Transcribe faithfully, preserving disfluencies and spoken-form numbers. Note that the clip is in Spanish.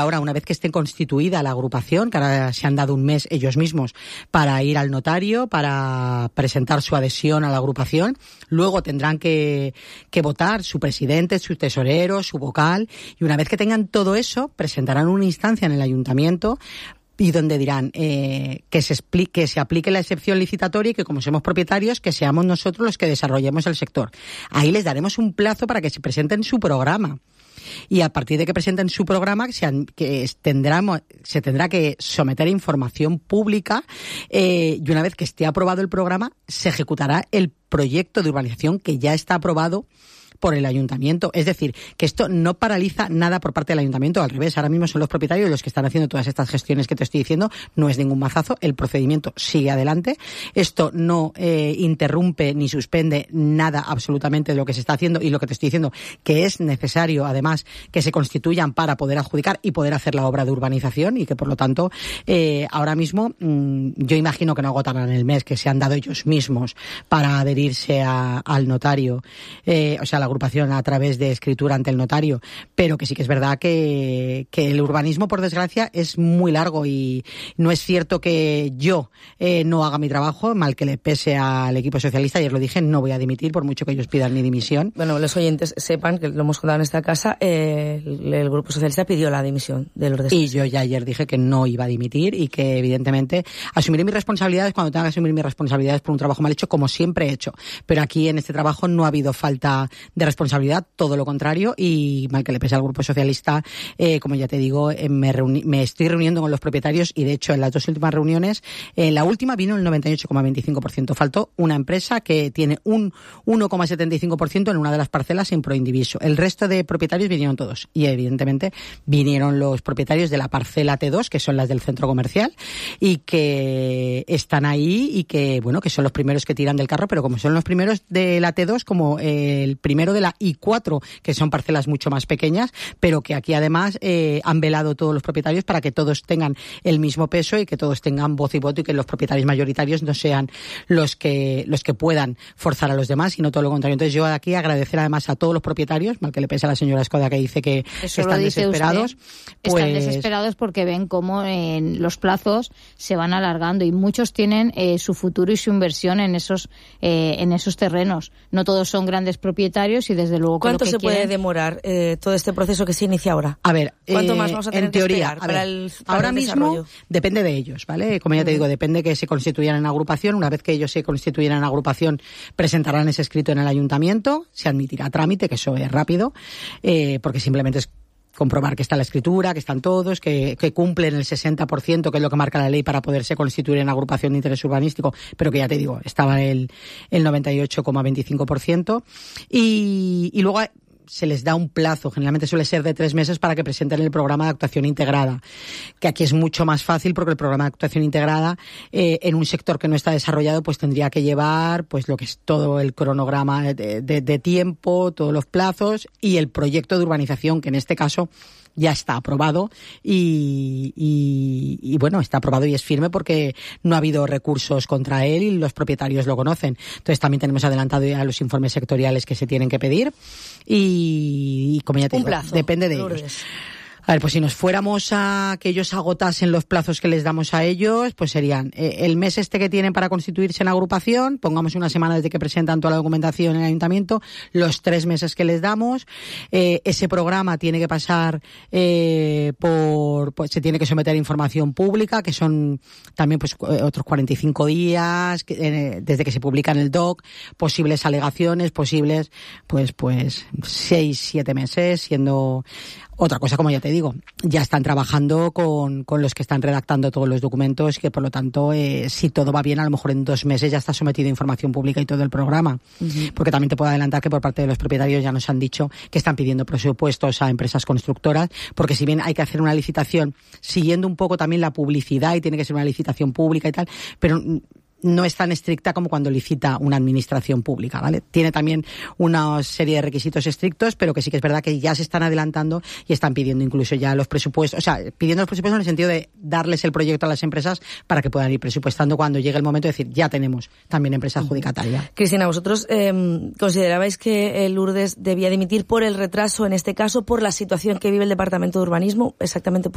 ahora, una vez que esté constituida la agrupación, que ahora se han dado un mes ellos mismos para ir al notario, para presentar su adhesión a la agrupación, luego tendrán que, que votar su presidente, su tesorero, su vocal, y una vez que tengan todo eso, presentarán una instancia en el ayuntamiento y donde dirán eh, que se explique, que se aplique la excepción licitatoria y que, como somos propietarios, que seamos nosotros los que desarrollemos el sector. Ahí les daremos un plazo para que se presenten su programa. Y a partir de que presenten su programa, se, han, que tendrá, se tendrá que someter a información pública eh, y una vez que esté aprobado el programa, se ejecutará el proyecto de urbanización que ya está aprobado por el ayuntamiento. Es decir, que esto no paraliza nada por parte del ayuntamiento, al revés, ahora mismo son los propietarios los que están haciendo todas estas gestiones que te estoy diciendo, no es ningún mazazo, el procedimiento sigue adelante, esto no eh, interrumpe ni suspende nada absolutamente de lo que se está haciendo y lo que te estoy diciendo, que es necesario además que se constituyan para poder adjudicar y poder hacer la obra de urbanización y que por lo tanto eh, ahora mismo mmm, yo imagino que no agotarán el mes que se han dado ellos mismos para adherirse a, al notario, eh, o sea, la agrupación a través de escritura ante el notario, pero que sí que es verdad que, que el urbanismo, por desgracia, es muy largo y no es cierto que yo eh, no haga mi trabajo, mal que le pese al equipo socialista, ayer lo dije, no voy a dimitir por mucho que ellos pidan mi dimisión. Bueno, los oyentes sepan que lo hemos contado en esta casa, eh, el, el grupo socialista pidió la dimisión de Lourdes. Y yo ya ayer dije que no iba a dimitir y que evidentemente asumiré mis responsabilidades cuando tenga que asumir mis responsabilidades por un trabajo mal hecho, como siempre he hecho, pero aquí en este trabajo no ha habido falta de responsabilidad, todo lo contrario, y mal que le pese al Grupo Socialista, eh, como ya te digo, eh, me, reuni- me estoy reuniendo con los propietarios y de hecho en las dos últimas reuniones, en eh, la última vino el noventa y ocho coma veinticinco por ciento, faltó una empresa que tiene un uno coma setenta y cinco por ciento en una de las parcelas en proindiviso. El resto de propietarios vinieron todos y evidentemente vinieron los propietarios de la parcela T dos, que son las del centro comercial y que están ahí y que, bueno, que son los primeros que tiran del carro, pero como son los primeros de la T dos, como eh, el primero de la I cuatro, que son parcelas mucho más pequeñas, pero que aquí además eh, han velado todos los propietarios para que todos tengan el mismo peso y que todos tengan voz y voto y que los propietarios mayoritarios no sean los que los que puedan forzar a los demás, sino todo lo contrario. Entonces yo aquí agradecer además a todos los propietarios, mal que le pese a la señora Escoda que dice que, que están desesperados. Usted, pues... Están desesperados porque ven cómo en los plazos se van alargando y muchos tienen eh, su futuro y su inversión en esos eh, en esos terrenos. No todos son grandes propietarios y desde luego que ¿Cuánto lo que se quieren... puede demorar eh, todo este proceso que se inicia ahora? A ver, ¿cuánto eh, más vamos a tener en teoría, que esperar a para ver, el para ahora el mismo desarrollo? Depende de ellos, ¿vale? Como ya te digo, depende que se constituyan en agrupación. Una vez que ellos se constituyan en agrupación, presentarán ese escrito en el ayuntamiento, se admitirá trámite, que eso es rápido, eh, porque simplemente es comprobar que está la escritura, que están todos, que, que cumplen el sesenta por ciento, que es lo que marca la ley para poderse constituir en agrupación de interés urbanístico, pero que ya te digo, estaba el, el noventa y ocho coma veinticinco por ciento. Y, y luego se les da un plazo, generalmente suele ser de tres meses para que presenten el programa de actuación integrada, que aquí es mucho más fácil porque el programa de actuación integrada eh, en un sector que no está desarrollado pues tendría que llevar pues lo que es todo el cronograma de, de, de tiempo, todos los plazos y el proyecto de urbanización, que en este caso ya está aprobado y, y, y bueno, está aprobado y es firme porque no ha habido recursos contra él y los propietarios lo conocen. Entonces también tenemos adelantado ya los informes sectoriales que se tienen que pedir y, y como ya te digo, depende de ellos. A ver, pues si nos fuéramos a que ellos agotasen los plazos que les damos a ellos, pues serían eh, el mes este que tienen para constituirse en agrupación, pongamos una semana desde que presentan toda la documentación en el ayuntamiento, los tres meses que les damos, eh, ese programa tiene que pasar eh, por, pues se tiene que someter a información pública, que son también pues otros cuarenta y cinco días que, eh, desde que se publica en el D O C, posibles alegaciones, posibles pues pues seis, siete meses, siendo otra cosa, como ya te digo, ya están trabajando con, con los que están redactando todos los documentos, que por lo tanto, eh, si todo va bien, a lo mejor en dos meses ya está sometido a información pública y todo el programa. Uh-huh. Porque también te puedo adelantar que por parte de los propietarios ya nos han dicho que están pidiendo presupuestos a empresas constructoras, porque si bien hay que hacer una licitación siguiendo un poco también la publicidad y tiene que ser una licitación pública y tal, pero no es tan estricta como cuando licita una administración pública, ¿vale? Tiene también una serie de requisitos estrictos, pero que sí que es verdad que ya se están adelantando y están pidiendo incluso ya los presupuestos, o sea, pidiendo los presupuestos en el sentido de darles el proyecto a las empresas para que puedan ir presupuestando cuando llegue el momento de decir, ya tenemos también empresa adjudicataria. Cristina, ¿vosotros eh, considerabais que Lourdes debía dimitir por el retraso, en este caso, por la situación que vive el Departamento de Urbanismo? Exactamente,